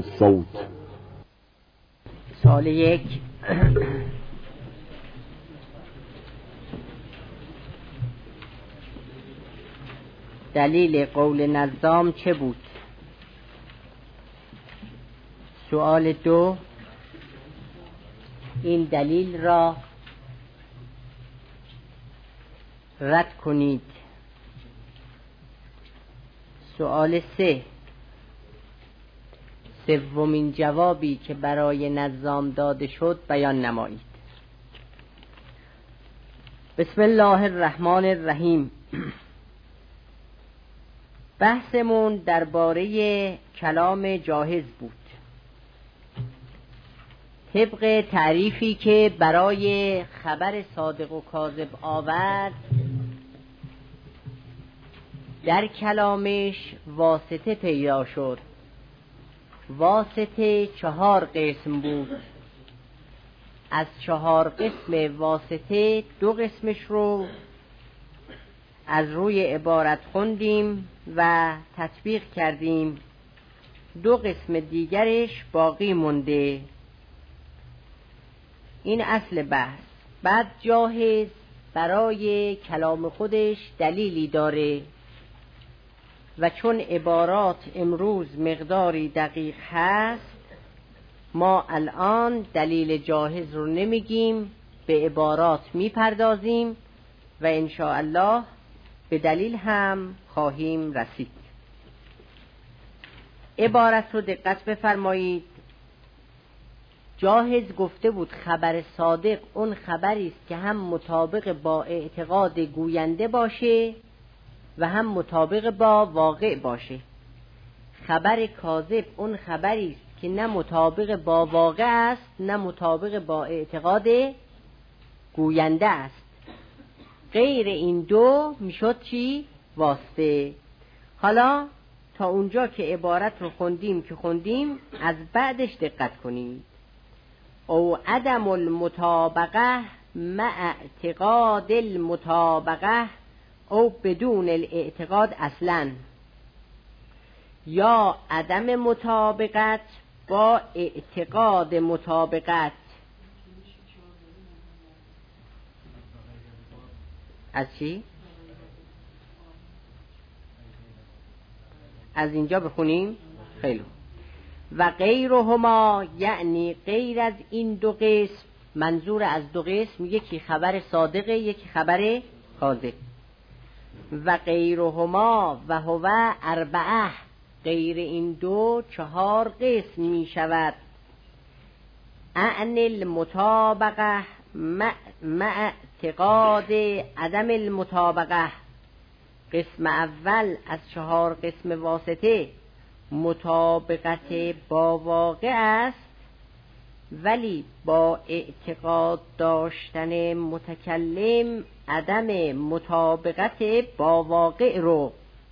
صوت. سال 1. دلیل قول نظام چه بود؟ سوال 2. این دلیل را رد کنید. سوال 3. سومین جوابی که برای نظام داده شد بیان نمایید. بسم الله الرحمن الرحیم. بحثمون درباره کلام جاهز بود. طبق تعریفی که برای خبر صادق و کاذب آورد، در کلامش واسطه پیدا شد. واسطه 4 قسم بود. از 4 قسم واسطه 2 قسمش رو از روی عبارت خوندیم و تطبیق کردیم. 2 قسم دیگرش باقی مونده. این اصل بحث. بعد جاهز برای کلام خودش دلیلی داره و چون عبارات امروز مقداری دقیق هست، ما الان دلیل جاهز رو نمیگیم، به عبارات میپردازیم و انشاءالله به دلیل هم خواهیم رسید. عبارت رو دقت بفرمایید. جاهز گفته بود خبر صادق اون خبری است که هم مطابق با اعتقاد گوینده باشه و هم مطابق با واقع باشه. خبر کاذب اون خبری است که نه مطابق با واقع است نه مطابق با اعتقاد گوینده است. غیر این دو میشد چی؟ واسطه. حالا تا اونجا که عبارت رو خوندیم از بعدش دقت کنید. او عدم المطابقه مع اعتقاد المطابقه او بدون الاعتقاد اصلا، یا عدم مطابقت با اعتقاد مطابقت. از چی؟ از اینجا بخونیم. خیلی. و غیرهما، یعنی غیر از این 2 قسم. منظور از 2 قسم یکی خبر صادقه یکی خبر کاذب. و غیرهما و هو 4، غیر این 2 4 قسم می شود. اعن المطابقه مع اعتقاد عدم المطابقه. قسم اول از 4 قسم واسطه مطابقت با واقع است، ولی با اعتقاد داشتن متکلم عدم مطابقت با واقع رو.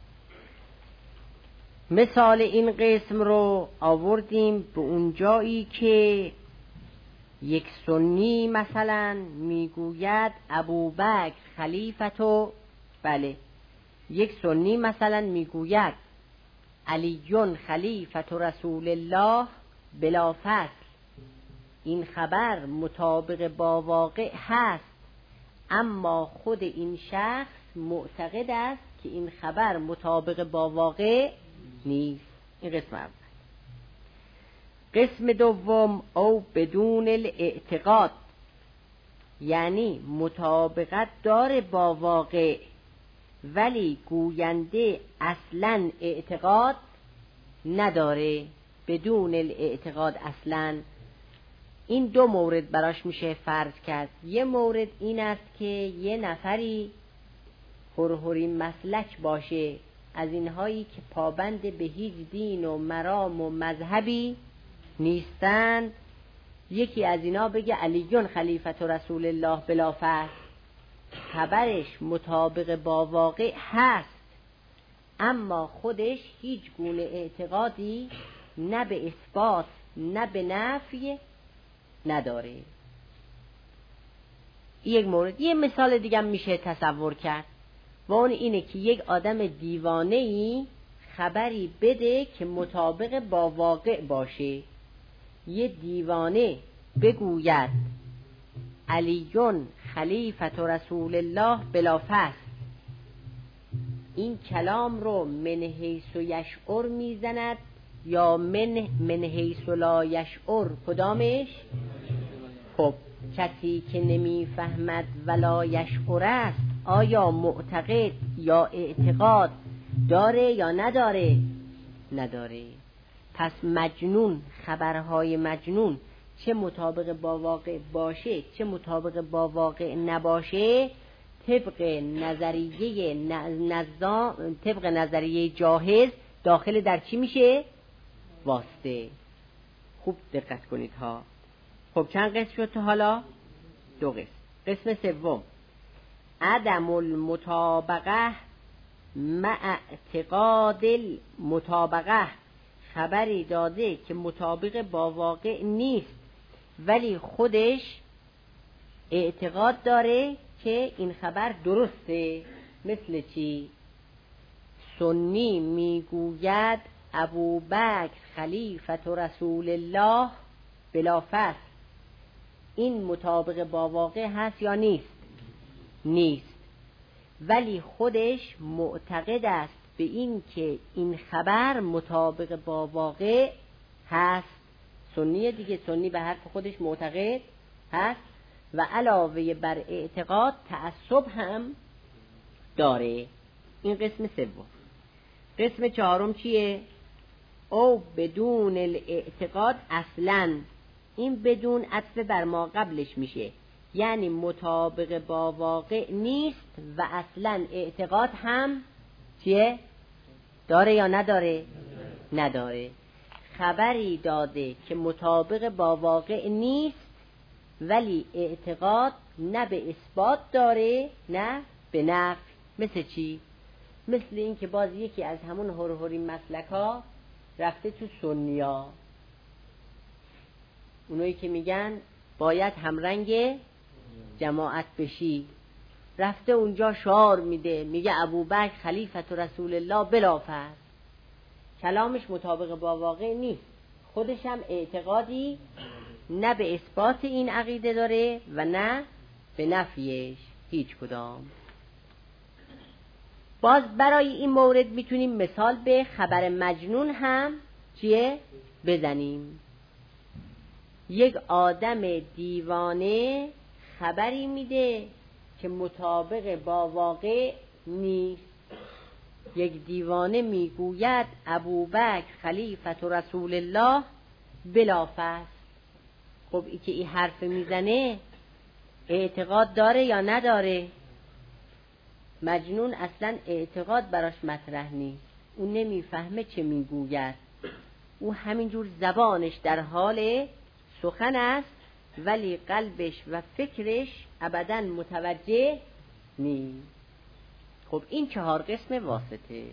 مثال این قسم رو آوردیم به اون جایی که یک سنی مثلا میگوید ابوبکر خلیفتو، بله، یک سنی مثلا میگوید علیون خلیفت رسول الله بلا فصل. این خبر مطابق با واقع هست، اما خود این شخص معتقد است که این خبر مطابق با واقع نیست. این قسم اول. قسم دوم او بدون الاعتقاد، یعنی مطابقت داره با واقع ولی گوینده اصلا اعتقاد نداره. بدون الاعتقاد اصلا. این 2 مورد براش میشه فرض کرد. یه مورد این است که یه نفری هرهری مسلک باشه، از اینهایی که پابند به هیچ دین و مرام و مذهبی نیستند. یکی از اینا بگه علیون خلیفت رسول الله بلا فصل، خبرش مطابق با واقع هست اما خودش هیچ گونه اعتقادی نه به اثبات نه به نفی نداره. یک مورد. یه مثال دیگه میشه تصور کرد و اون اینه که یک آدم دیوانه‌ای خبری بده که مطابق با واقع باشه. یه دیوانه بگوید علیون خلیفت رسول الله بلا فصل، این کلام رو من حیث یشعر میزند یا من حیث لا یشعر؟ کدامش؟ خب کسی که نمیفهمد ولا یشعر است، آیا معتقد یا اعتقاد داره یا نداره؟ نداره. پس مجنون، خبرهای مجنون چه مطابق با واقع باشه چه مطابق با واقع نباشه، طبق نظریه جاهز داخل در چی میشه؟ واسطه. خوب دقت کنید ها. خب چند قسم شد تا حالا؟ 2 قسم. قسم سوم عدم المطابقه مع اعتقاد المطابقه، خبری داده که مطابق با واقع نیست ولی خودش اعتقاد داره که این خبر درسته. مثل چی؟ سنی میگوید ابوبکر خلیفت رسول الله بلا فصل، این مطابق با واقع هست یا نیست؟ نیست. ولی خودش معتقد است به این که این خبر مطابق با واقع هست. سنی دیگه، سنی به حرف خودش معتقد هست و علاوه بر اعتقاد تعصب هم داره. این قسم سوم. قسم چهارم چیه؟ او بدون الاعتقاد اصلا، این بدون عطف بر ما قبلش میشه، یعنی مطابق با واقع نیست و اصلا اعتقاد هم چیه؟ داره یا نداره؟ نداره. خبری داده که مطابق با واقع نیست ولی اعتقاد نه به اثبات داره نه به نفی. مثل چی؟ مثل این که باز یکی از همون هرهری مسلک ها رفته تو سنیا، اونایی که میگن باید همرنگ جماعت بشی، رفته اونجا شعار میده، میگه ابوبکر خلیفت رسول الله بلا فصل. کلامش مطابق با واقع نیست، خودش هم اعتقادی نه به اثبات این عقیده داره و نه به نفیش، هیچ کدام. باز برای این مورد میتونیم مثال به خبر مجنون هم چیه؟ بزنیم. یک آدم دیوانه خبری میده که مطابق با واقع نیست. یک دیوانه میگوید ابوبکر خلیفت رسول الله بلا فصل. خب ای که این حرف میزنه اعتقاد داره یا نداره؟ مجنون اصلا اعتقاد براش مطرح نیست، اون نمیفهمه چه میگوید، او همینجور زبانش در حال سخن است ولی قلبش و فکرش ابداً متوجه نیست. خب این 4 قسم واسطه.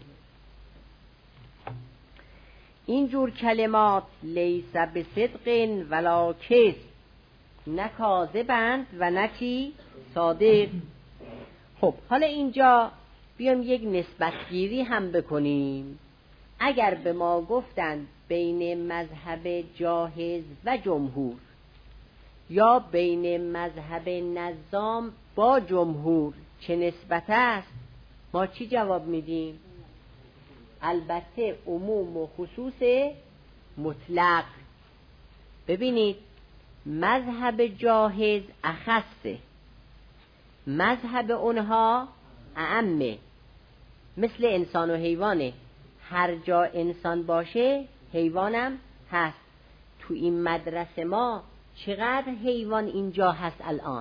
اینجور کلمات لیس بصدق ولا کذب، نه کاذبند و نه کی صادق. خب حالا اینجا بیام یک نسبتگیری هم بکنیم. اگر به ما گفتند بین مذهب جاهز و جمهور یا بین مذهب نظام با جمهور چه نسبت است، ما چی جواب میدیم؟ البته عموم و خصوص مطلق. ببینید مذهب جاهز اخصه، مذهب اونها اعمه. مثل انسان و حیوانه، هر جا انسان باشه حیوانم هست. تو این مدرسه ما چقدر حیوان اینجا هست الان؟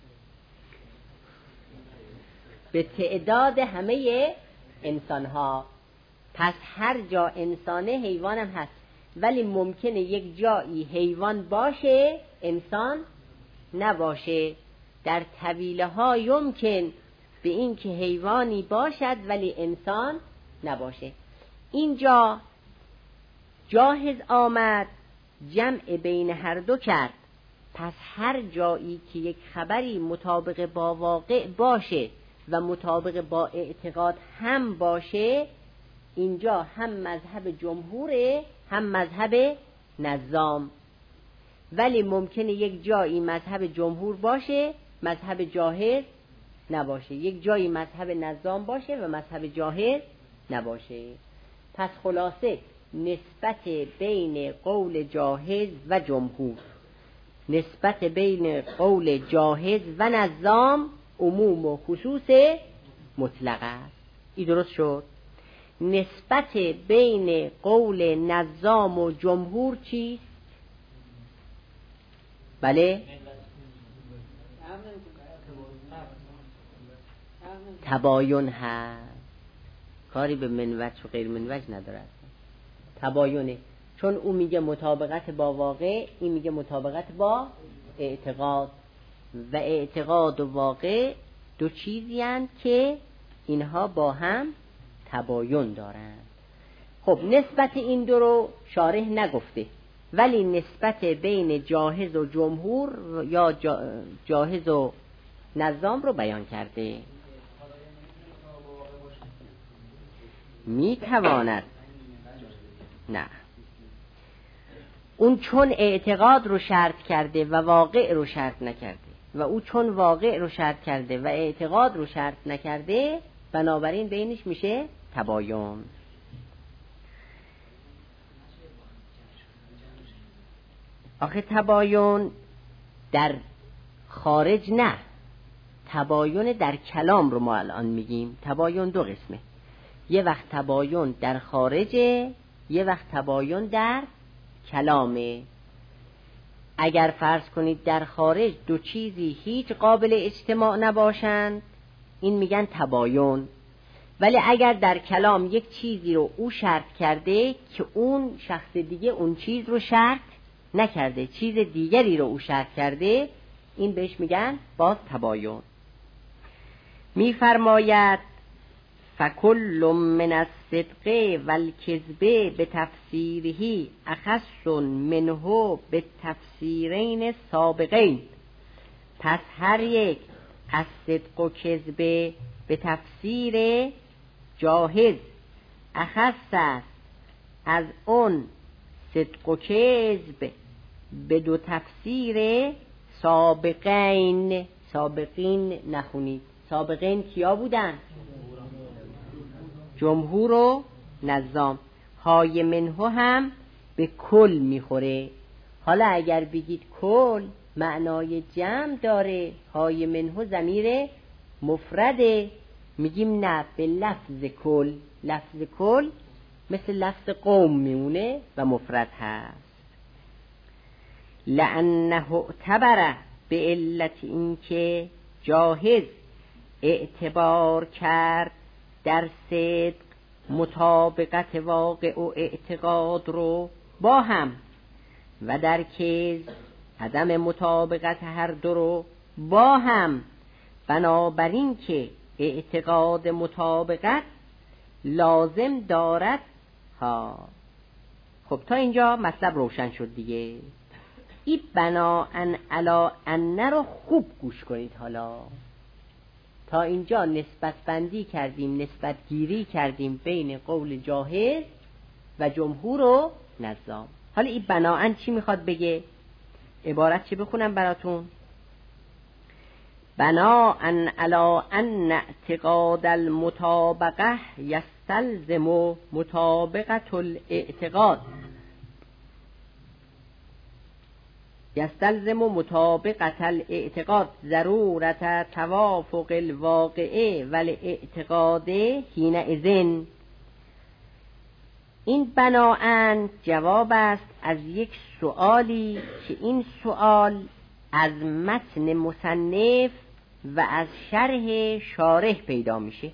به تعداد همه انسان ها. پس هر جا انسانه حیوانم هست، ولی ممکنه یک جایی حیوان باشه انسان نباشه. در طویله ها یمکن به این که حیوانی باشد ولی انسان نباشه. اینجا جاهز آمد جمع بین هر دو کرد. پس هر جایی که یک خبری مطابق با واقع باشه و مطابق با اعتقاد هم باشه، اینجا هم مذهب جمهوره هم مذهب نظام، ولی ممکنه یک جایی مذهب جمهور باشه مذهب جاهز نباشه، یک جایی مذهب نظام باشه و مذهب جاهز نباشه. پس خلاصه نسبت بین قول جاهز و جمهور، نسبت بین قول جاهز و نظام عموم و خصوص مطلق است. این درست شد؟ نسبت بین قول نظام و جمهور چیست؟ بله؟ تباین هست، کاری به منوج و غیر منوج ندارد، تباینه. چون او میگه مطابقت با واقع، این میگه مطابقت با اعتقاد، و اعتقاد و واقع دو چیزی هستند که اینها با هم تباین دارند. خب نسبت این دو رو شارح نگفته، ولی نسبت بین جاهز و جمهور یا جاهز و نظام رو بیان کرده. میتواند، نه، اون چون اعتقاد رو شرط کرده و واقع رو شرط نکرده، و او چون واقع رو شرط کرده و اعتقاد رو شرط نکرده، بنابراین بینش میشه تباین. آخه تباین در خارج نه، تباین در کلام رو ما الان میگیم. تباین دو قسمه، یه وقت تباین در خارجه، یه وقت تباین در کلامه. اگر فرض کنید در خارج دو چیزی هیچ قابل اجتماع نباشند، این میگن تباین. ولی اگر در کلام یک چیزی رو او شرط کرده که اون شخص دیگه اون چیز رو شرط نکرده، چیز دیگری رو او شرط کرده، این بهش میگن باز تباین. میفرماید فکل من الصدق والکذب بتفسیره اخص منه بالتفسیرین سابقین. پس هر یک از صدق و کذب به تفسیر جاهز اخص است از اون صدق و کذب به دو تفسیر سابقین. سابقین نخونید، سابقین کیا بودن؟ جمهور و نظام. های منه هم به کل میخوره. حالا اگر بگید کل معنای جمع داره، های منه ضمیر مفرده، میگیم نه، به لفظ کل. لفظ کل مثل لفظ قوم میمونه و مفرد هست. لأنه اعتبر به علت این که جاهز اعتبار کرد در صدق مطابقت واقع و اعتقاد رو با هم، و در کذب عدم مطابقت هر دو رو با هم، بنابراین که اعتقاد مطابقت لازم دارد ها. خب تا اینجا مطلب روشن شد دیگه. این بناءً علی ان رو خوب گوش کنید. حالا تا اینجا نسبت بندی کردیم، نسبت گیری کردیم بین قول جاهز و جمهور و نظام. حالا این بناءً چی میخواد بگه؟ عبارت چی بخونم براتون؟ بناءً علی ان اعتقاد المطابقه یستلزم مطابقت الاعتقاد، یستلزم مطابقت الاعتقاد ضرورت توافق الواقعه والاعتقاد حینئذ. این بناءً جواب است از یک سؤالی که این سؤال از متن مصنف و از شرح شارح پیدا میشه.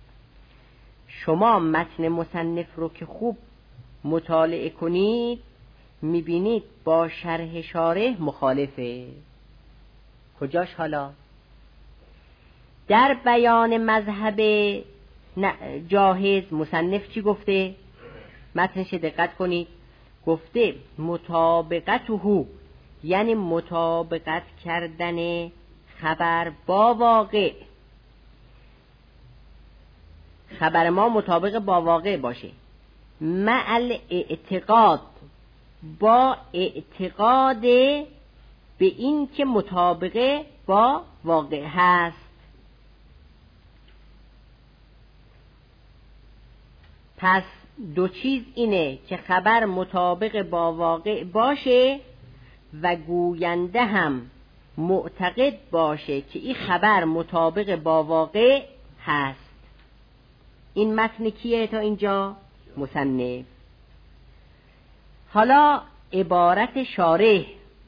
شما متن مصنف رو که خوب مطالعه کنید میبینید با شرح شارح مخالفه. کجاش؟ حالا در بیان مذهب جاهز مصنف چی گفته؟ متنش دقت کنید. گفته مطابقته، یعنی مطابقت کردن خبر با واقع. خبر ما مطابق با واقع باشه، مع الاعتقاد، با اعتقاد به این که مطابق با واقع هست. پس دو چیز اینه که خبر مطابق با واقع باشه و گوینده هم معتقد باشه که این خبر مطابق با واقع هست. این متن کیه تا اینجا؟ مصنف. حالا عبارت شارح،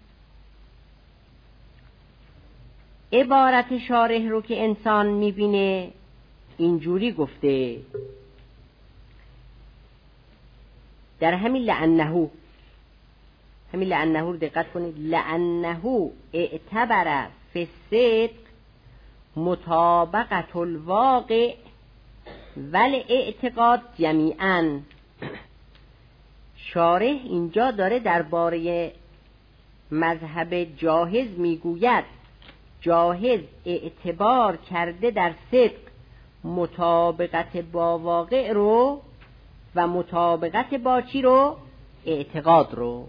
عبارت شارح رو که انسان میبینه اینجوری گفته در همین لعنه رو دقت کنید. لعنه اعتبر فی الصدق مطابقت الواقع ول اعتقاد جمیعاً. شارح اینجا داره درباره مذهب جاهز میگوید جاهز اعتبار کرده در صدق مطابقت با واقع رو و مطابقت با چی رو؟ اعتقاد رو.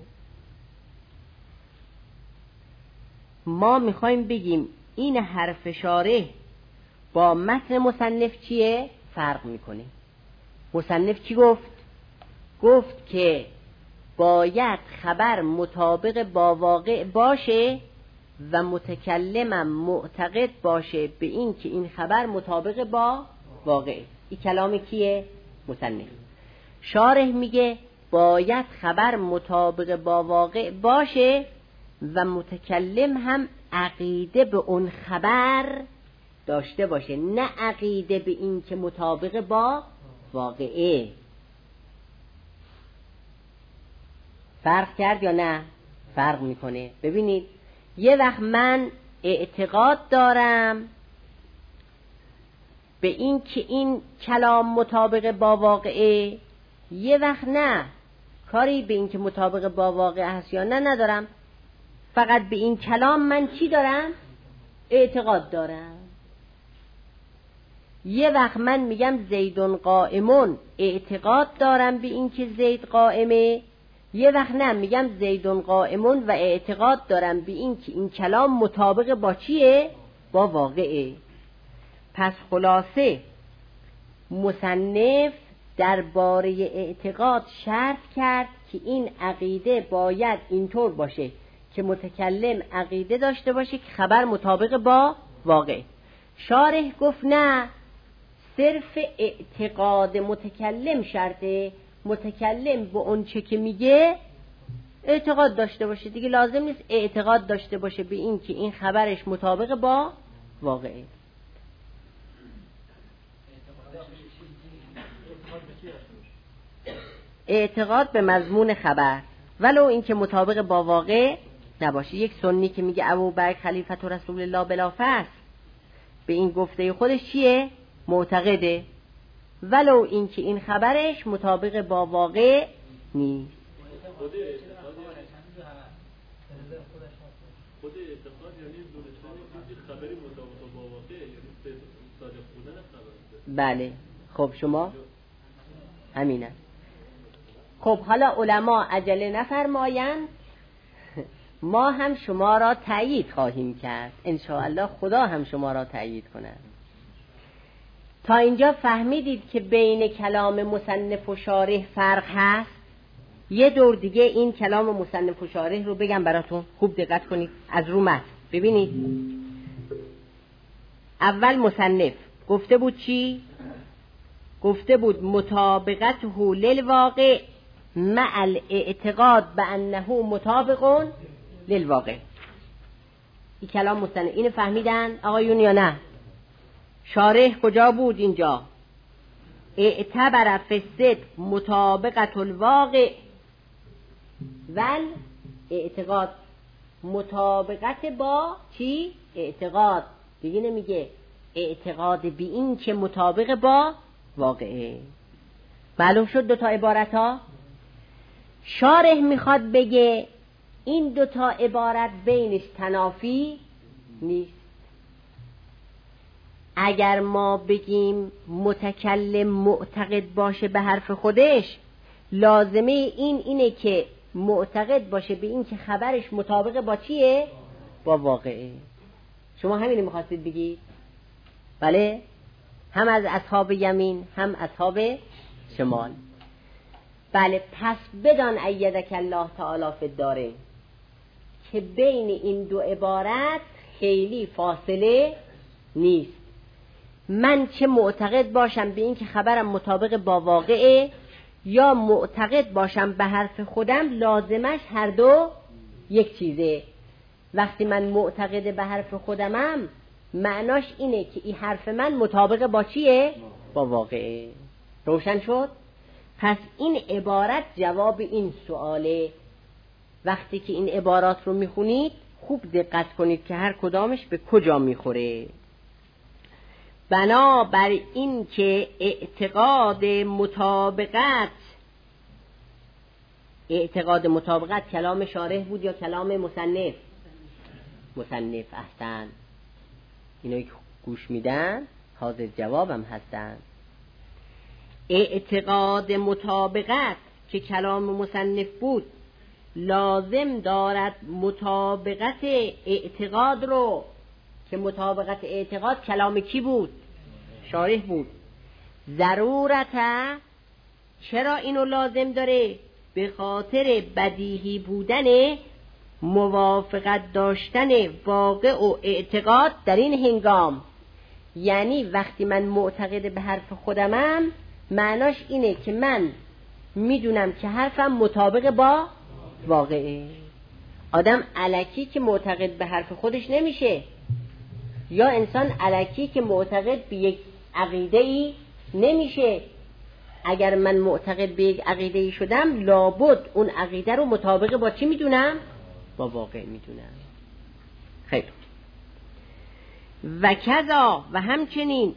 ما میخوایم بگیم این حرف شارح با متن مصنف چیه؟ فرق میکنه. مصنف چی گفت؟ گفت که باید خبر مطابق با واقع باشه و متکلمم معتقد باشه به این که این خبر مطابق با واقع. این کلام کیه؟ مصنف. شارح میگه باید خبر مطابق با واقع باشه و متکلم هم عقیده به اون خبر داشته باشه، نه عقیده به این که مطابق با واقعه. فرق کرد یا نه؟ فرق میکنه. ببینید یه وقت من اعتقاد دارم به این که این کلام مطابق با واقعه، یه وقت نه، کاری به این که مطابق با واقع هست یا نه ندارم، فقط به این کلام من چی دارم؟ اعتقاد دارم. یه وقت من میگم زیدون قائمون، اعتقاد دارم به این که زید قائمه، یه وقت نه، میگم زیدون قائمون و اعتقاد دارم به این که این کلام مطابق با چیه؟ با واقعه. پس خلاصه مصنف درباره اعتقاد شرط کرد که این عقیده باید اینطور باشه که متکلم عقیده داشته باشه که خبر مطابق با واقع. شارح گفت نه، صرف اعتقاد متکلم شرطه، متکلم به اون چه که میگه اعتقاد داشته باشه، دیگه لازم نیست اعتقاد داشته باشه به این که این خبرش مطابق با واقعه. اعتقاد به مضمون خبر ولو این که مطابق با واقع نباشه. یک سنی که میگه ابوبکر خلیفه رسول الله بلا فصل، به این گفته خودش چیه؟ معتقده، ولو این که این خبرش مطابق با واقع نیست. خود اعتقاد یعنی دونستن خبری مطابق با واقع، یعنی صادق بودن خبر. بله. خب شما همینه. خب حالا علما عجله نفرمایند، ما هم شما را تأیید خواهیم کرد ان شاء الله، خدا هم شما را تأیید کند. تا اینجا فهمیدید که بین کلام مصنف و شارح فرق هست. یه دور دیگه این کلام مصنف و شارح رو بگم براتون، خوب دقت کنید از رو متن. ببینید اول مصنف گفته بود چی؟ گفته بود مطابقته للواقع مع الاعتقاد بانه مطابق للواقع. این کلام مصنف. اینو فهمیدن آقایون یا نه؟ شارح کجا بود اینجا؟ اعتبر فی الصدق مطابقت الواقع ول اعتقاد، مطابقت با چی؟ اعتقاد. دیگه نمیگه اعتقاد به این که مطابق با واقعه. معلوم شد دوتا عبارت ها؟ شارح میخواد بگه این دوتا عبارت بینش تنافی نیست. اگر ما بگیم متکلم معتقد باشه به حرف خودش، لازمه اینه که معتقد باشه به این که خبرش مطابق با چیه؟ با واقعه. شما همینو میخواستید بگید؟ بله؟ هم از اصحاب یمین هم اصحاب شمال. بله، پس بدان ایدک الله تعالی فی الدارین که بین این دو عبارت خیلی فاصله نیست. من چه معتقد باشم به این که خبرم مطابق با واقعه یا معتقد باشم به حرف خودم، لازمش هر دو یک چیزه. وقتی من معتقد به حرف خودمم، معناش اینه که این حرف من مطابق با چیه؟ با واقعه. روشن شد؟ پس این عبارت جواب این سؤاله. وقتی که این عبارات رو میخونید خوب دقت کنید که هر کدامش به کجا میخوره. بنابر این که اعتقاد مطابقت کلام شارح بود یا کلام مصنف؟ مصنف. احسن. اینایی که گوش میدن حاضر جوابم هستن. اعتقاد مطابقت که کلام مصنف بود لازم دارد مطابقت اعتقاد رو، که مطابقت اعتقاد کلام کی بود؟ شارح بود. ضرورتا چرا اینو لازم داره؟ به خاطر بدیهی بودن موافقت داشتن واقع و اعتقاد در این هنگام. یعنی وقتی من معتقد به حرف خودمم، معناش اینه که من میدونم که حرفم مطابق با واقعه. آدم الکی که معتقد به حرف خودش نمیشه، یا انسان الکی که معتقد به یک عقیده‌ای نمیشه. اگر من معتقد به یک عقیده‌ای شدم، لابد اون عقیده رو مطابق با چی میدونم؟ با واقع میدونم. خیلی. و کذا، و همچنین،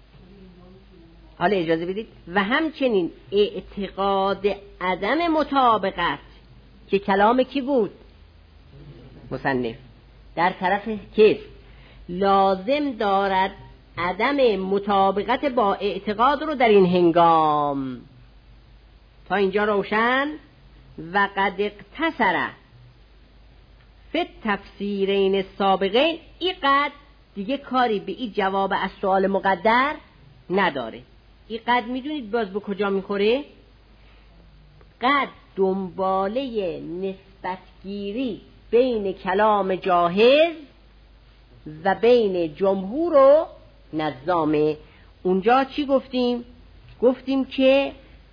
حالا اجازه بدید، و همچنین اعتقاد عدم مطابقت که کلام کی بود؟ مصنف. در طرف کس لازم دارد عدم مطابقت با اعتقاد رو در این هنگام. تا اینجا روشن؟ و قد اقتصر فی التفسیرین السابقین. این قد دیگه کاری به این جواب از سوال مقدر نداره. این قد میدونید باز به کجا میخوره؟ قد دنباله نسبتگیری بین کلام جاهز و بین جمهور و نظامه. اونجا چی گفتیم؟ گفتیم که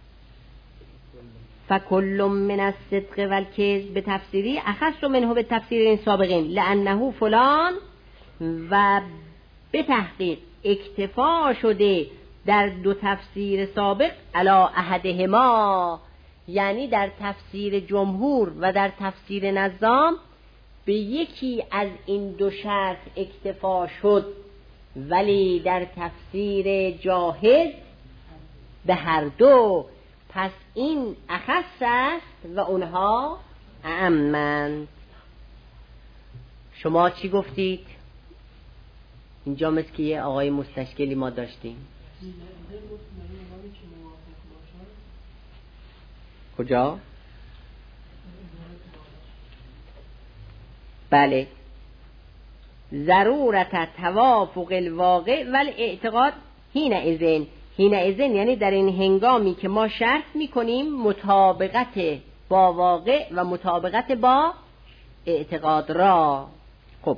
فکل من الصدق والکذب به تفسیری اخص منه به تفسیر این سابقین لانه فلان، و به تحقیق اکتفا شده در دو تفسیر سابق علی احدهما، یعنی در تفسیر جمهور و در تفسیر نظام به یکی از این دو شرط اکتفا شد، ولی در تفسیر جاهز به هر دو. پس این اخص است و اونها اعمند. شما چی گفتید؟ اینجا مثل که یه آقای مستشکلی ما داشتیم. کجا؟ بله، ضرورت توافق الواقع والاعتقاد حینئذ یعنی در این هنگامی که ما شرط میکنیم مطابقت با واقع و مطابقت با اعتقاد را. خب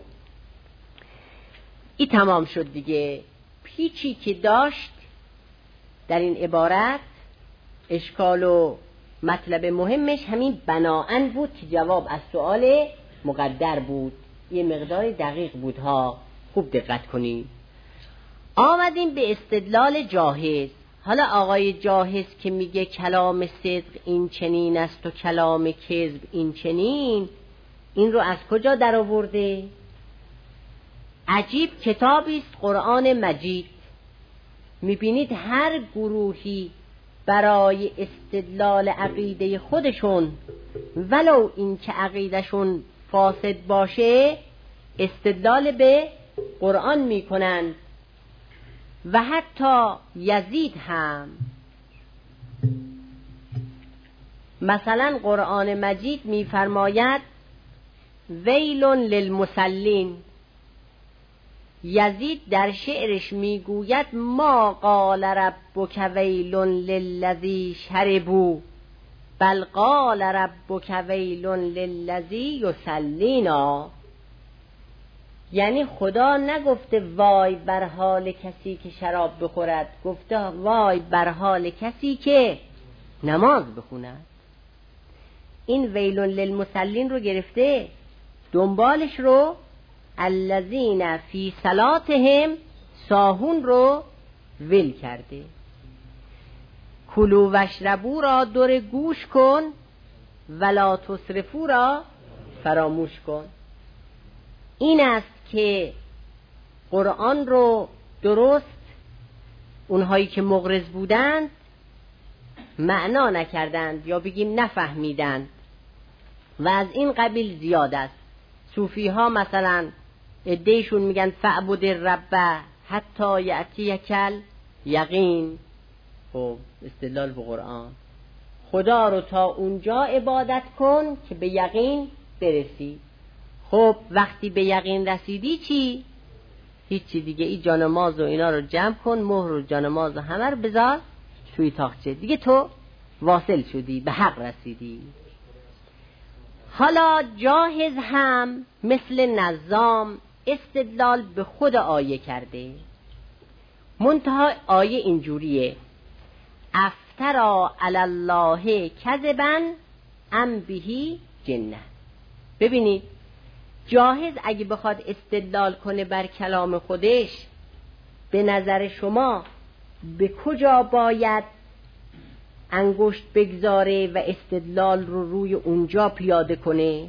این تمام شد دیگه. پیچی که داشت در این عبارت، اشکال و مطلب مهمش همین بناءن بود که جواب از سؤال مقدر بود. یه مقدار دقیق بود ها، خوب دقت کنید. آمدیم به استدلال جاهز. حالا آقای جاهز که میگه کلام صدق این چنین است و کلام کذب این چنین، این رو از کجا در آورده؟ عجیب کتابی است قرآن مجید. میبینید هر گروهی برای استدلال عقیده خودشون، ولو این که عقیدشون فاسد باشه، استدلال به قرآن میکنن. و حتی یزید هم. مثلا قرآن مجید می‌فرماید ویل للمصلین. یزید در شعرش میگوید ما قال ربک ویل للذی شربوا بل قال ربک ویل للذی یصلینا. یعنی خدا نگفته وای بر حال کسی که شراب بخورد، گفته وای بر حال کسی که نماز بخوند. این ویل للمصلین رو گرفته، دنبالش رو الذین فی صلاتهم ساهون رو ول کرده. کلوا واشربوا را دور گوش کن ولا تسرفوا را فراموش کن. این است که قرآن رو درست اونهایی که مغرض بودند معنا نکردند یا بگیم نفهمیدند و از این قبیل زیاد است. صوفی ها مثلا عدهشون میگن فعبد الرب حتی یأتیک الیقین. خب استدلال به قرآن، خدا رو تا اونجا عبادت کن که به یقین برسی. خب وقتی به یقین رسیدی چی؟ هیچی دیگه. این جانماز و اینا رو جمع کن، مهر و جانماز و همه رو بذار توی تاقچه دیگه، تو واصل شدی، به حق رسیدی. حالا جاهز هم مثل نظام استدلال به خود آیه کرده. منتها آیه اینجوریه افترا علی الله کذبا ام بهی جنه. ببینید جاهز اگه بخواد استدلال کنه بر کلام خودش، به نظر شما به کجا باید انگشت بگذاره و استدلال رو روی اونجا پیاده کنه؟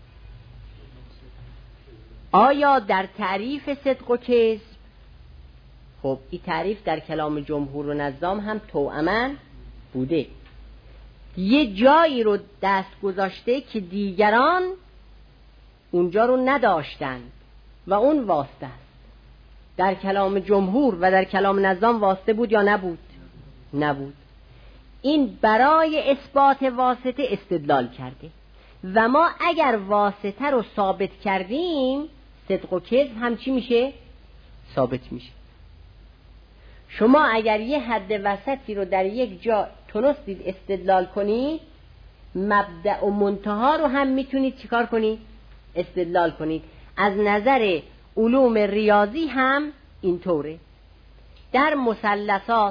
آیا در تعریف صدق و کذب؟ خب این تعریف در کلام جمهور و نظام هم توأماً بوده. یه جایی رو دست گذاشته که دیگران اونجا رو نداشتند و اون واسطه است. در کلام جمهور و در کلام نظام واسطه بود یا نبود؟ نبود. این برای اثبات واسطه استدلال کرده و ما اگر واسطه رو ثابت کردیم صدق و کذب هم چی میشه؟ ثابت میشه. شما اگر یه حد وسطی رو در یک جا تونستید استدلال کنید، مبدأ و منتها رو هم میتونید چیکار کنید؟ استدلال کنید. از نظر علوم ریاضی هم اینطوره. در مثلثات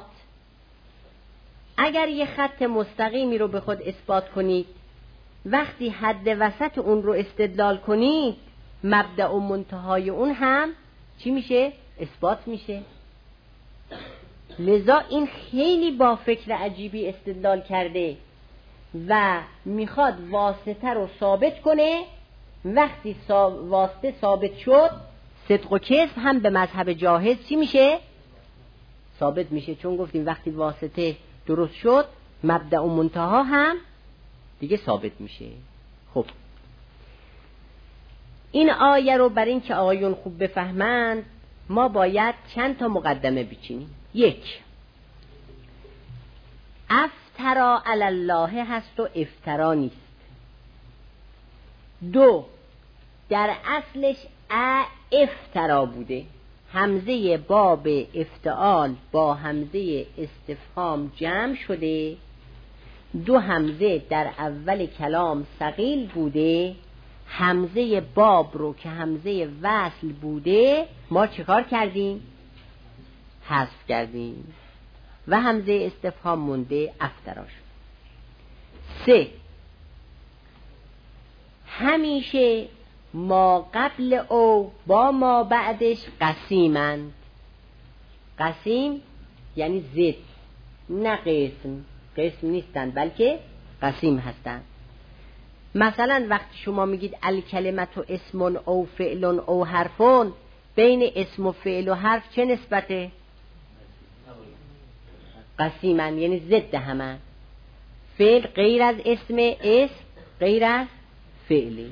اگر یه خط مستقیمی رو به خود اثبات کنید، وقتی حد وسط اون رو استدلال کنید، مبدأ و منتهای اون هم چی میشه؟ اثبات میشه. لذا این خیلی با فکر عجیبی استدلال کرده و میخواد واسطه رو ثابت کنه. وقتی واسطه ثابت شد، صدق و کذب هم به مذهب جاهز چی میشه؟ ثابت میشه. چون گفتیم وقتی واسطه درست شد، مبدأ و منتها هم دیگه ثابت میشه. خب این آیه رو برای اینکه آقایون خوب بفهمند ما باید چند تا مقدمه بچینیم. یک، افترا علی الله هست و افترا نیست. دو، در اصلش افترا بوده، همزه باب افتعال با همزه استفهام جمع شده، دو همزه در اول کلام ثقیل بوده، همزه باب رو که همزه وصل بوده ما چیکار کردیم؟ حذف کردیم و همزه استفهام مونده، افترا شد. سه، همیشه ما قبل او با ما بعدش قسیمند. قسیم یعنی ضد، نه قسم. قسم نیستند بلکه قسیم هستند. مثلا وقتی شما میگید الکلمت و اسم او فعل او حرفون، بین اسم و فعل و حرف چه نسبته؟ قسیمن، یعنی ضد همه. فعل غیر از اسم غیر از فعلی.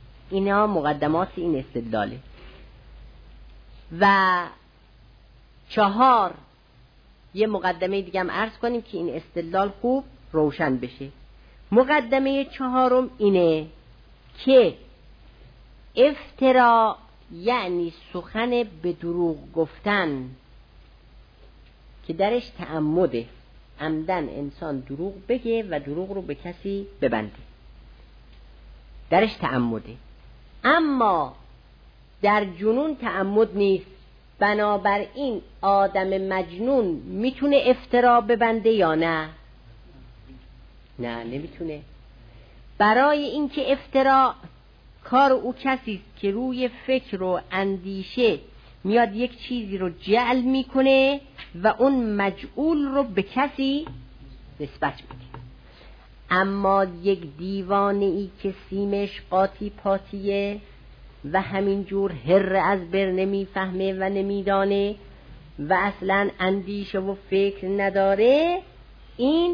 اینا مقدمات این استدلاله. و 4 یه مقدمه دیگه هم عرض کنیم که این استدلال خوب روشن بشه. مقدمه 4 اینه که افترا یعنی سخن به دروغ گفتن که درش تعمده، عمدن انسان دروغ بگه و دروغ رو به کسی ببنده، درش تعمده. اما در جنون تعمد نیست. بنابراین آدم مجنون میتونه افترا ببنده یا نه؟ نه، نمیتونه. برای اینکه افترا کار او کسی است که روی فکر و اندیشه میاد یک چیزی رو جعل میکنه و اون مجعول رو به کسی نسبت میده. اما یک دیوانه ای که سیمش قاطی پاتیه و همینجور هر از بر نمیفهمه و نمیدانه و اصلا اندیشه و فکر نداره، این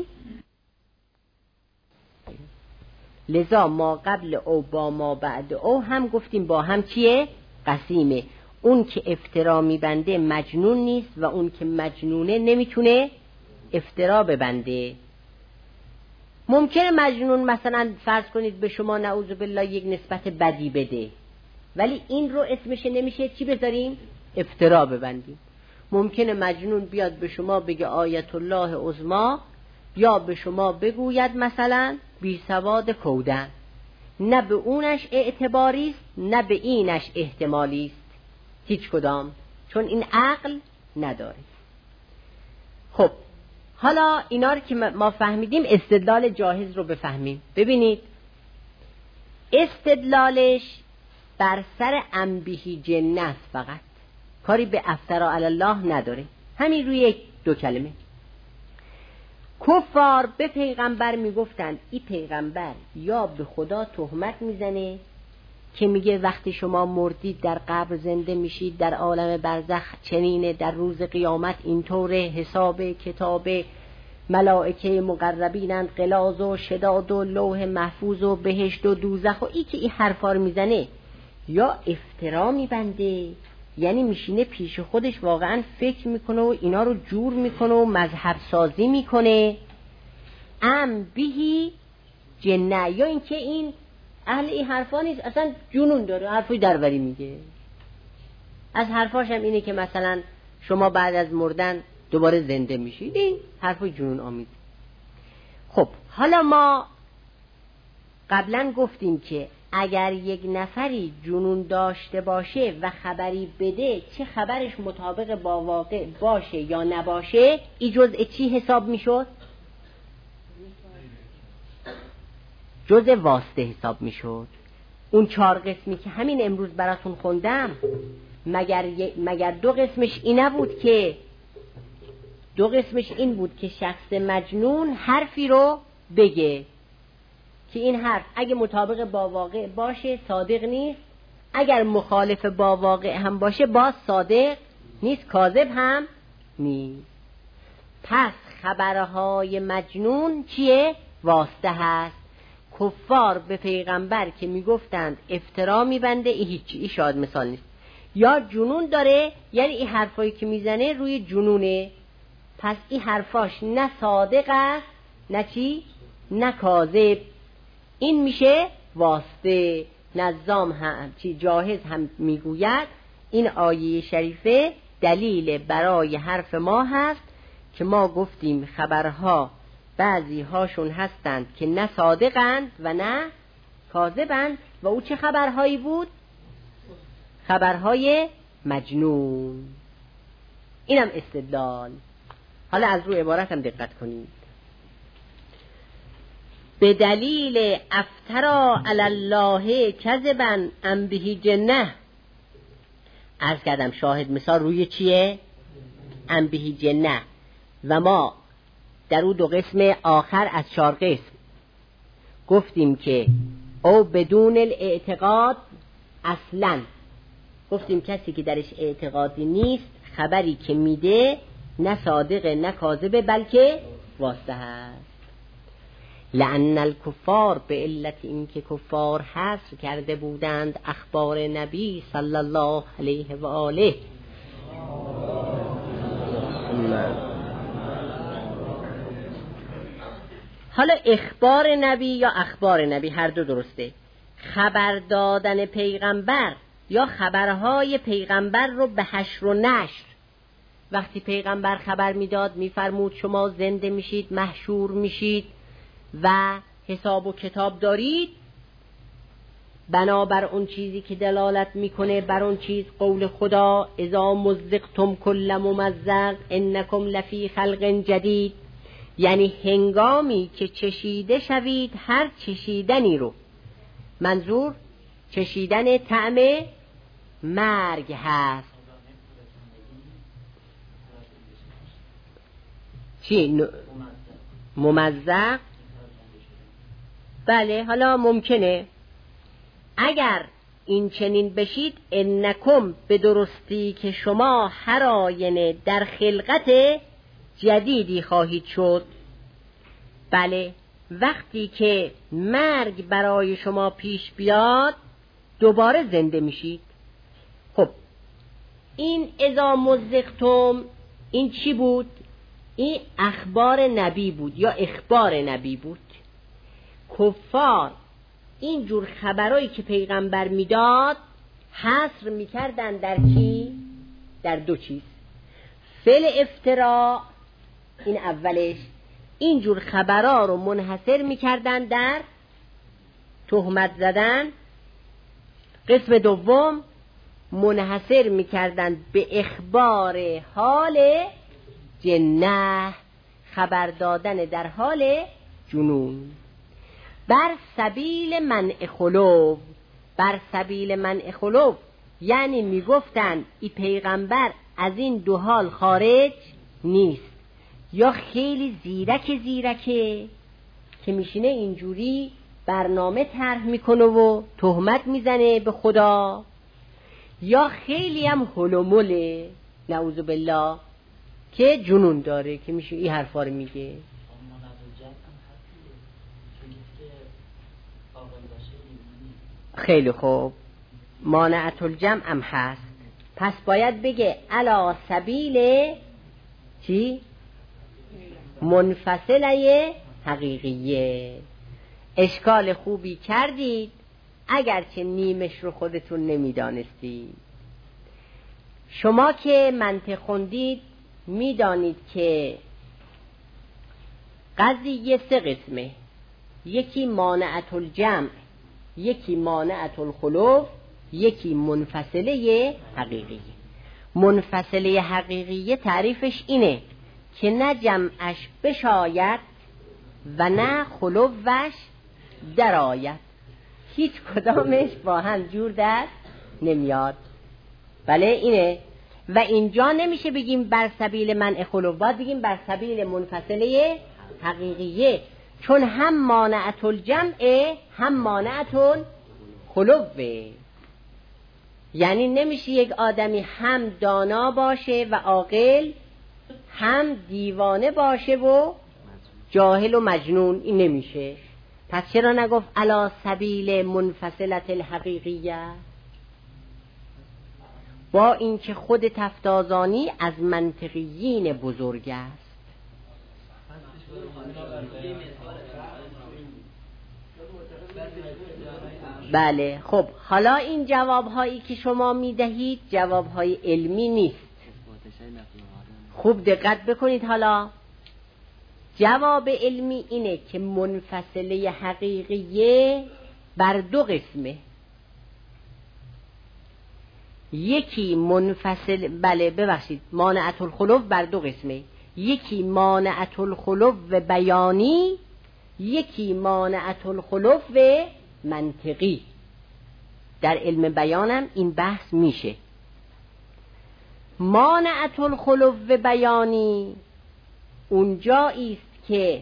لذا ما قبل او با ما بعد او هم گفتیم با هم چیه؟ قسیمه. اون که افترا میبنده مجنون نیست و اون که مجنونه نمیتونه افترا ببنده. ممکنه مجنون مثلا فرض کنید به شما نعوذ بالله یک نسبت بدی بده، ولی این رو اسمش نمیشه چی بذاریم؟ افترا ببندیم. ممکنه مجنون بیاد به شما بگه آیت الله عظما، یا به شما بگوید مثلا بی سواد کودن. نه به اونش اعتباری است نه به اینش احتمالی است، هیچ کدام، چون این عقل نداره. خب حالا اینا رو که ما فهمیدیم، استدلال جاهز رو بفهمیم. ببینید استدلالش بر سر انبهی جنه است، فقط کاری به افترا علی الله نداره. همین روی یک دو کلمه. کفار به پیغمبر میگفتند این پیغمبر یا به خدا تهمت میزنه که میگه وقتی شما مردید در قبر زنده میشید، در عالم برزخ چنینه، در روز قیامت اینطوره، حساب کتاب ملائکه مقربینند، غلاظ و شداد و لوح محفوظ و بهشت و دوزخ، و ای که این حرفا رو میزنه یا افترا میبنده، یعنی میشینه پیش خودش واقعا فکر میکنه و اینا رو جور میکنه و مذهب سازی میکنه، بهی جنه، یا اینکه این اهل این حرفا نیست، اصلا جنون داره، حرفای دروری میگه. از حرفاش هم اینه که مثلا شما بعد از مردن دوباره زنده میشید، این حرفای جنون آمیز. خب حالا ما قبلا گفتیم که اگر یک نفری جنون داشته باشه و خبری بده، چه خبرش مطابق با واقع باشه یا نباشه، این جزء چی حساب میشد؟ جزء واسطه حساب میشد. اون 4 قسمی که همین امروز براتون خوندم، مگر 2 قسمش این نبود که 2 قسمش این بود که شخص مجنون حرفی رو بگه که این حرف اگه مطابق با واقع باشه صادق نیست، اگر مخالف با واقع هم باشه باز صادق نیست، کاذب هم نیست. پس خبرهای مجنون چیه؟ واسطه هست. کفار به پیغمبر که میگفتند افترا میبنده، این هیچی، این شاید مثال نیست، یا جنون داره، یعنی این حرفایی که میزنه روی جنونه، پس این حرفاش نه صادق است نه چی؟ نه کاذب. این میشه واسطه. نظام هم چی جاهز هم میگوید این آیه شریفه دلیل برای حرف ما هست که ما گفتیم خبرها بعضی هاشون هستند که نه صادقند و نه کاذبند. و او چه خبرهایی بود؟ خبرهای مجنون. اینم استدلال. حالا از روی عبارت هم دقت کنید. به دلیل افترا علی الله کذبا ام به جنه، عرض کردم شاهد مثال روی چیه؟ ام به جنه. و ما در اون 2 قسم آخر از 4 قسم گفتیم که او بدون الاعتقاد اصلا، گفتیم کسی که درش اعتقادی نیست خبری که میده نه صادقه نه کاذبه بلکه واسطه هست. لأن الکفار به علت این که کفار حصر کرده بودند اخبار نبی صلی الله علیه و آله حالا اخبار نبی یا اخبار نبی هر دو درسته. خبر دادن پیغمبر یا خبرهای پیغمبر رو به حشر و نشر، وقتی پیغمبر خبر میداد میفرمود شما زنده میشید، محشور میشید و حساب و کتاب دارید، بنابر اون چیزی که دلالت میکنه بر اون چیز قول خدا اذا مزقتم کل ممزق انکم لفی خلق جدید، یعنی هنگامی که چشیده شوید هر چشیدنی رو، منظور چشیدن طعم مرگ هست. چی؟ ممزق؟ بله، حالا ممکنه اگر این چنین بشید انکم به درستی که شما هر آینه در خلقت جدیدی خواهید شد. بله، وقتی که مرگ برای شما پیش بیاد دوباره زنده میشید. خب این اذا مزقتم این چی بود؟ این اخبار نبی بود یا اخبار نبی بود. کفار این جور خبرایی که پیغمبر میداد حصر میکردن در چی؟ در دو چیز. فعل افتراء، این اولش، این جور خبرها رو منحصر میکردن در تهمت زدن. قسم دوم منحصر میکردن به اخبار حال جنه، خبر دادن در حال جنون. بر سبیل منع خلو، بر سبیل منع خلو یعنی میگفتن ای پیغمبر از این دو حال خارج نیست، یا خیلی زیرکه که میشینه اینجوری برنامه طرح میکنه و تهمت میزنه به خدا، یا خیلی هم هلومله نعوذ بالله که جنون داره که میشه این حرفا رو میگه. خیلی خوب، مانعت الجمع هم هست، پس باید بگه علی سبیل چی؟ منفصله حقیقیه. اشکال خوبی کردید اگرچه نیمش رو خودتون نمیدانستید. شما که منطق خوندید میدانید که قضیه سه قسمه، یکی مانعت الجمع، یکی مانعت الخلو، یکی منفصله حقیقیه. منفصله حقیقیه تعریفش اینه که نه جمعش بشاید و نه خلوش درآید، هیچ کدامش با هم جور در نمیاد. بله اینه. و اینجا نمیشه بگیم بر سبیل منع خلو، باید بگیم بر سبیل منفصله حقیقیه، چون هم مانعت الجمع هم مانعت الخلوه. یعنی نمیشه یک آدمی هم دانا باشه و عاقل، هم دیوانه باشه و جاهل و مجنون، این نمیشه. پس چرا نگفت علی سبیل منفصلت الحقیقیه؟ با اینکه خود تفتازانی از منطقیین بزرگ است. بله خب، حالا این جوابهایی که شما میدهید جوابهای علمی نیست، خوب دقت بکنید. حالا جواب علمی اینه که منفصله حقیقیه بر دو قسمه، یکی منفصل، بله ببخشید، مانعت الخلو بر دو قسمه، یکی مانعت الخلو بیانی، یکی مانعت الخلو منطقی. در علم بیانم این بحث میشه. مانعت الخلو بیانی اونجایی است که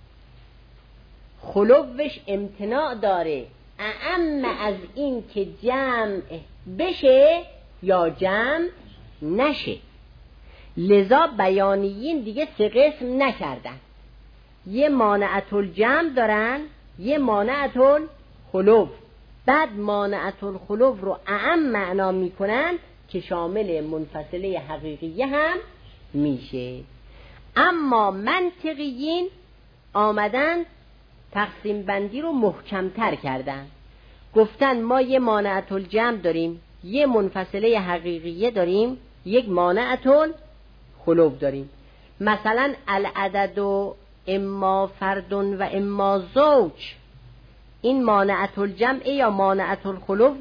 خلوش امتناع داره اعم از این که جمع بشه یا جمع نشه. لذا بیانیین دیگه سه قسم نکردن، یه مانعت الجمع دارن، یه مانعت الخلو. بعد مانعت الخلو رو اعم معنا میکنن که شامل منفصله حقیقیه هم میشه. اما منطقیین آمدن تقسیم بندی رو محکمتر کردن، گفتن ما یه مانعة الجمع داریم، یه منفصله حقیقیه داریم، یک مانعة الخلو داریم. مثلا العدد و اما فرد و اما زوج، این مانعة الجمع یا مانعة الخلو؟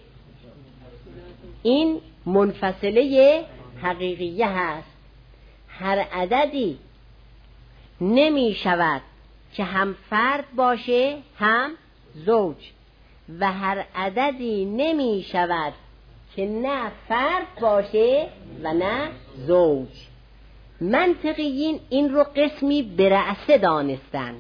این منفصله حقیقیه هست. هر عددی نمی شود که هم فرد باشه هم زوج، و هر عددی نمی شود که نه فرد باشه و نه زوج. منطقیین این رو قسمی برأسه دانستند،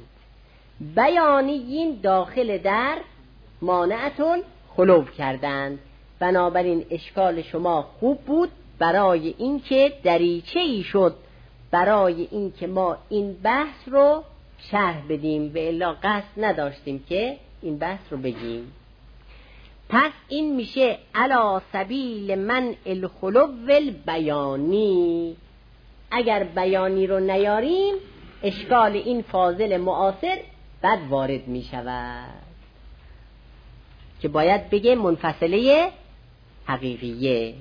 بیانیین داخل در مانعة الخلو کردند. بنابراین اشکال شما خوب بود برای اینکه دریچه‌ای شد برای اینکه ما این بحث رو شرح بدیم، و الا قصد نداشتیم که این بحث رو بگیم. پس این میشه علی سبیل منع الخلو البیانی. اگر بیانی رو نیاریم اشکال این فاضل معاصر بعد وارد میشود که باید بگه منفصله حقیقیه.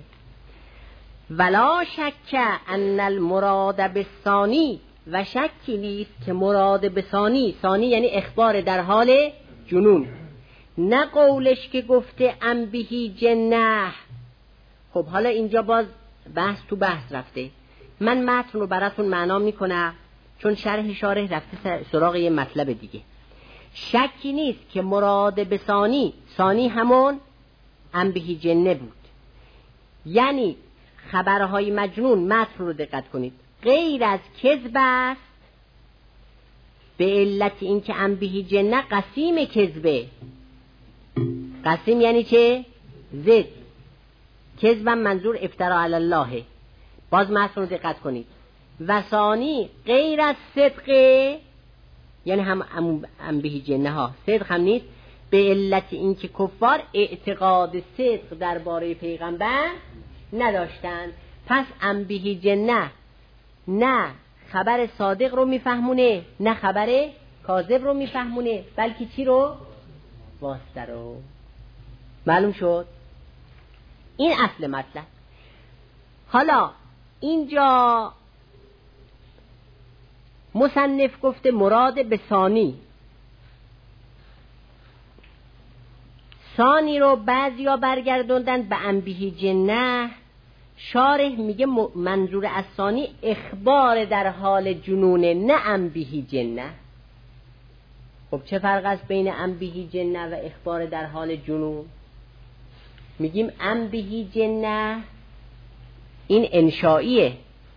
ولا شک ان المراد بالثانی، و شکی نیست که مراد به ثانی، ثانی یعنی اخبار در حال جنون، نه قولش که گفته ام بهی جنه. خب حالا اینجا باز بحث تو بحث رفته، من متن رو براتون معنا میکنم چون شرح شارح رفته سراغ یه مطلب دیگه. شکی نیست که مراد به ثانی، ثانی همون ام بهی جنه بود، یعنی خبرهای مجنون. متن رو دقت کنید، غیر از کذب است، به علت این که ام بهی جنه قسیم کذبه. قسیم یعنی چه؟ زد. کذبم منظور افترا علی الله. باز متن رو دقت کنید، و ثانی غیر از صدقه، یعنی هم ام بهی جنه ها صدق هم نیست، به علت این که کفار اعتقاد صدق درباره پیغمبر نداشتن. پس ام بهی جنه نه خبر صادق رو میفهمونه نه خبر کاذب رو میفهمونه، بلکه چی رو؟ واسطه رو. معلوم شد؟ این اصل مطلب. حالا اینجا مصنف گفته مراد به ثانی. ثانی رو بعضیا برگردوندن به ام بهی جنه. شارح میگه منظور از ثانی اخبار در حال جنونه، نه ام بهی جنه. خب چه فرق است بین ام بهی جنه و اخبار در حال جنون؟ میگیم ام بهی جنه این انشائیه،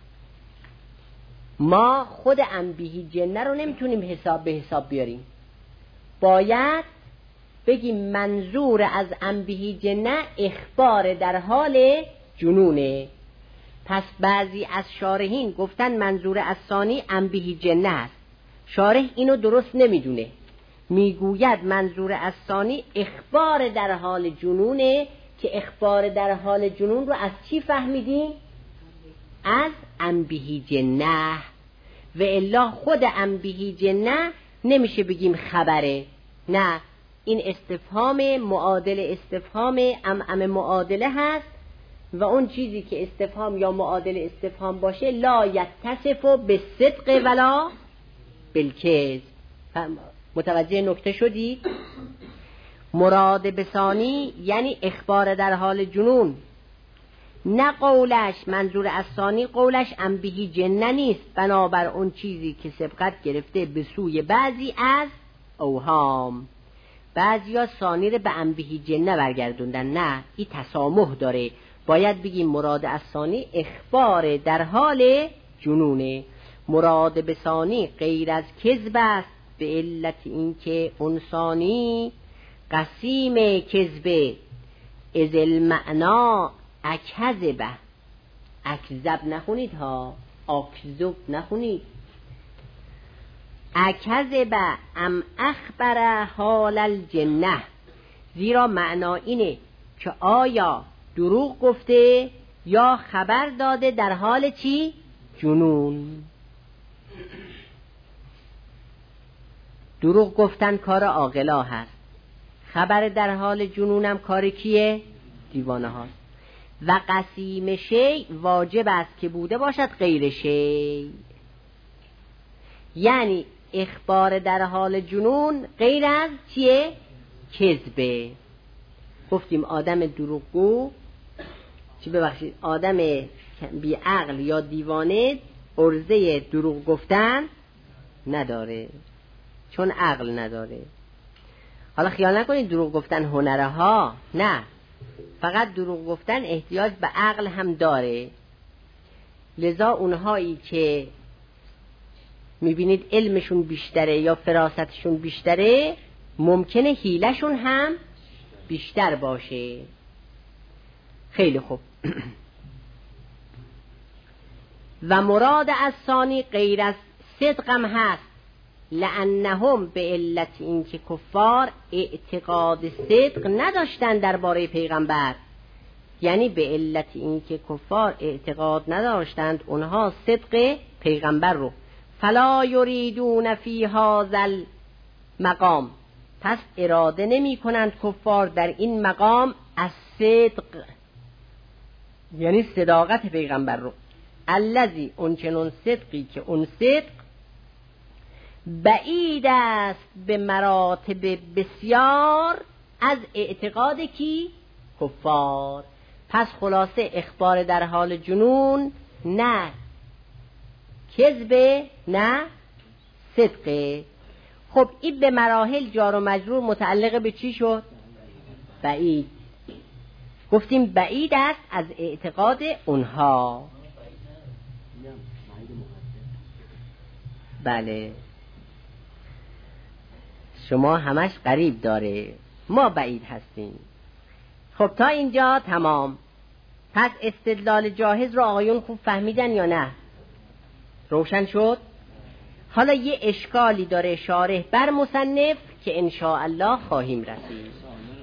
ما خود ام بهی جنه رو نمیتونیم حساب به حساب بیاریم، باید بگیم منظور از ام بهی جنه اخبار در حال جنونه. پس بعضی از شارحین گفتن منظور از ثانی ام بهی جنه است. شارح اینو درست نمیدونه، میگوید منظور از ثانی اخبار در حال جنونه، که اخبار در حال جنون رو از چی فهمیدیم؟ از ام بهی جنه. و الا خود ام بهی جنه نمیشه بگیم خبره، نه، این استفهام معادل استفهام ام معادله هست، و اون چیزی که استفهام یا معادل استفهام باشه لا یتصف بالصدق ولا بالکذب. متوجه نکته شدی؟ مراد به ثانی یعنی اخبار در حال جنون، نه قولش. منظور از ثانی قولش ام بهی جنه نیست، بنابر اون چیزی که سبقت گرفته به سوی بعضی از اوهام. بعضی ها ثانی رو به ام بهی جنه برگردوندن، نه، این تسامح داره، باید بگیم مراد از ثانی اخبار در حال جنونه. مراد به ثانی غیر از کذب است، به علت این که اون ثانی قسیم کذبه، از المعنا اکذبه. اکذب نخونید ها، اکذب نخونید. اکذبه ام اخبر حال الجنه، زیرا معنا اینه که آیا دروغ گفته یا خبر داده در حال چی؟ جنون. دروغ گفتن کار عاقلا هست، خبر در حال جنونم کار کیه؟ دیوانه هاست. و قسیم شی واجب است که بوده باشد غیر شی، یعنی اخبار در حال جنون غیر از چیه؟ کذبه. گفتیم آدم دروغگو آدم بی عقل یا دیوانه عرضه دروغ گفتن نداره، چون عقل نداره. حالا خیال نکنید دروغ گفتن هنره ها، نه، فقط دروغ گفتن احتیاج به عقل هم داره. لذا اونهایی که میبینید علمشون بیشتره یا فراستشون بیشتره، ممکنه حیلهشون هم بیشتر باشه. خیلی خوب. و مراد از ثانی غیر از صدقم هست، لانهم به علت این که کفار اعتقاد صدق نداشتن درباره پیغمبر، یعنی به علت این که کفار اعتقاد نداشتند اونها صدق پیغمبر رو، فلا یریدون فی هذا المقام، پس اراده نمی کنند کفار در این مقام از صدق، یعنی صداقت پیغمبر رو، الذی اونچنون صدقی که اون صدق بعید است به مراتب بسیار از اعتقاد کی؟ کفار. پس خلاصه اخبار در حال جنون نه کذبه نه صدقه. خب این به مراحل جار و مجرور متعلق به چی شد؟ بعید. گفتیم بعید است از اعتقاد اونها. بله، شما همش قریب داره، ما بعید هستیم. خب تا اینجا تمام. پس استدلال جاهز رو آقایون خوب فهمیدن یا نه؟ روشن شد؟ حالا یه اشکالی داره شارح بر مصنف که ان شاء الله خواهیم رسید.